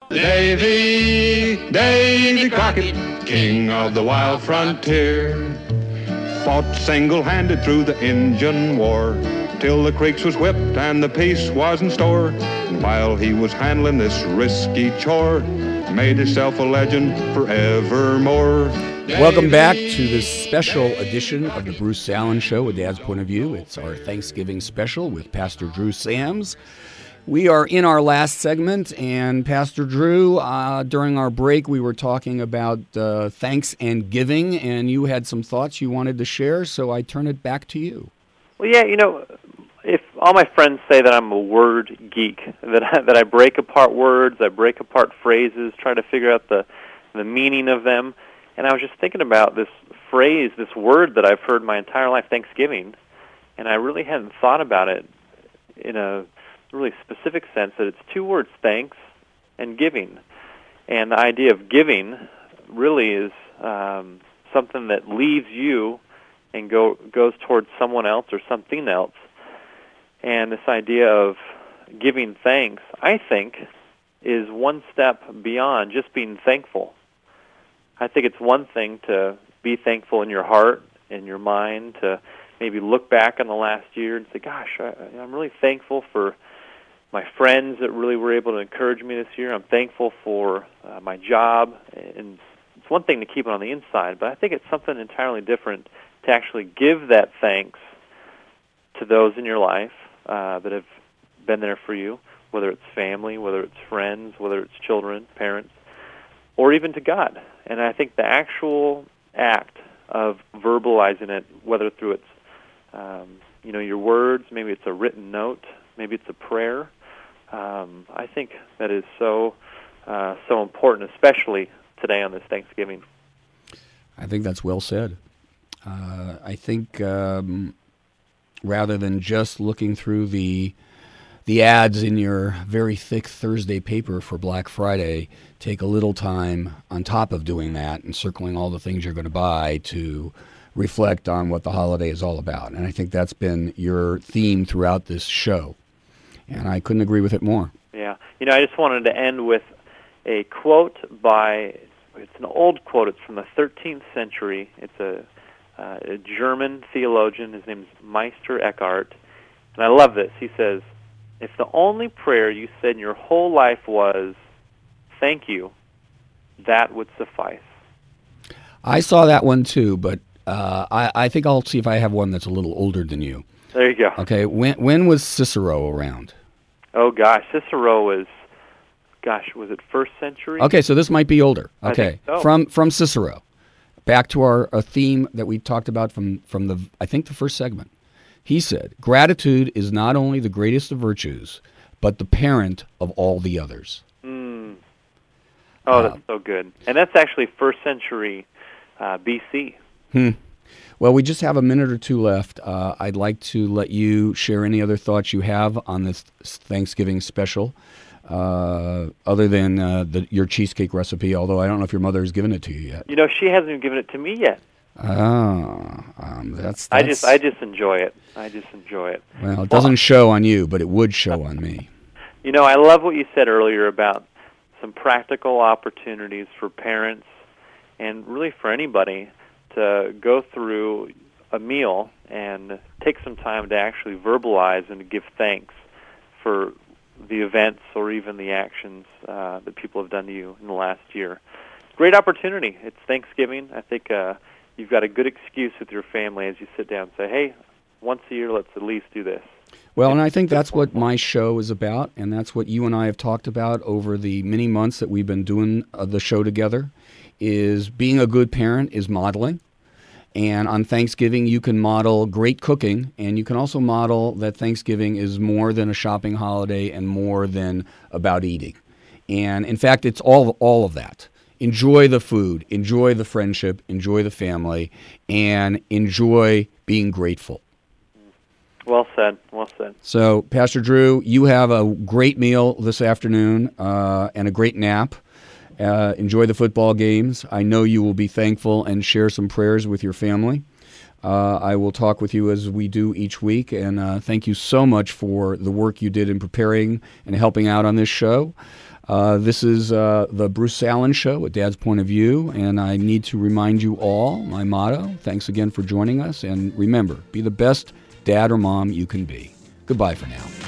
Davy Crockett, king of the wild frontier, fought single-handed through the Injun War, till the creeks was whipped and the peace was in store. And while he was handling this risky chore, made himself a legend forevermore. Welcome back to this special edition of the Bruce Allen Show, A Dad's Point of View. It's our Thanksgiving special with Pastor Drew Sams. We are in our last segment, and Pastor Drew, during our break, we were talking about thanks and giving, and you had some thoughts you wanted to share, so I turn it back to you. Well, yeah, if all my friends say that I'm a word geek, that I break apart words, I break apart phrases, try to figure out the meaning of them. And I was just thinking about this phrase, this word that I've heard my entire life, Thanksgiving, and I really hadn't thought about it in a really specific sense, that it's two words, thanks and giving. And the idea of giving really is something that leaves you and goes towards someone else or something else. And this idea of giving thanks, I think, is one step beyond just being thankful. I think it's one thing to be thankful in your heart, in your mind, to maybe look back on the last year and say, gosh, I'm really thankful for my friends that really were able to encourage me this year. I'm thankful for my job. And it's one thing to keep it on the inside, but I think it's something entirely different to actually give that thanks to those in your life that have been there for you, whether it's family, whether it's friends, whether it's children, parents, or even to God. And I think the actual act of verbalizing it, whether through its, your words, maybe it's a written note, maybe it's a prayer, I think that is so important, especially today on this Thanksgiving. I think that's well said. I think rather than just looking through the ads in your very thick Thursday paper for Black Friday, take a little time on top of doing that and circling all the things you're going to buy to reflect on what the holiday is all about. And I think that's been your theme throughout this show. And I couldn't agree with it more. Yeah. I just wanted to end with a quote it's an old quote. It's from the 13th century. It's a German theologian. His name is Meister Eckhart. And I love this. He says, if the only prayer you said in your whole life was, thank you, that would suffice. I saw that one too, but I think I'll see if I have one that's a little older than you. There you go. Okay, when was Cicero around? Oh, gosh, Cicero was it 1st century? Okay, so this might be older. Okay, I think so. From Cicero. Back to our theme that we talked about from the first segment. He said, gratitude is not only the greatest of virtues, but the parent of all the others. Oh, that's so good. And that's actually 1st century BC. Well, we just have a minute or two left. I'd like to let you share any other thoughts you have on this Thanksgiving special, other than your cheesecake recipe, although I don't know if your mother has given it to you yet. She hasn't even given it to me yet. That's I just enjoy it. Well, it doesn't show on you, but it would show on me. I love what you said earlier about some practical opportunities for parents and really for anybody to go through a meal and take some time to actually verbalize and to give thanks for the events or even the actions that people have done to you in the last year. Great opportunity. It's Thanksgiving. I think you've got a good excuse with your family as you sit down and say, hey, once a year, let's at least do this. Well, and I think that's what my show is about, and that's what you and I have talked about over the many months that we've been doing the show together, is being a good parent is modeling. And on Thanksgiving, you can model great cooking, and you can also model that Thanksgiving is more than a shopping holiday and more than about eating. And, in fact, it's all of that. Enjoy the food, enjoy the friendship, enjoy the family, and enjoy being grateful. Well said, well said. So, Pastor Drew, you have a great meal this afternoon and a great nap. Enjoy the football games. I know you will be thankful and share some prayers with your family. I will talk with you as we do each week, and thank you so much for the work you did in preparing and helping out on this show. This is the Bruce Allen Show, A Dad's Point of View, and I need to remind you all my motto. Thanks again for joining us, and remember, be the best dad or mom you can be. Goodbye for now.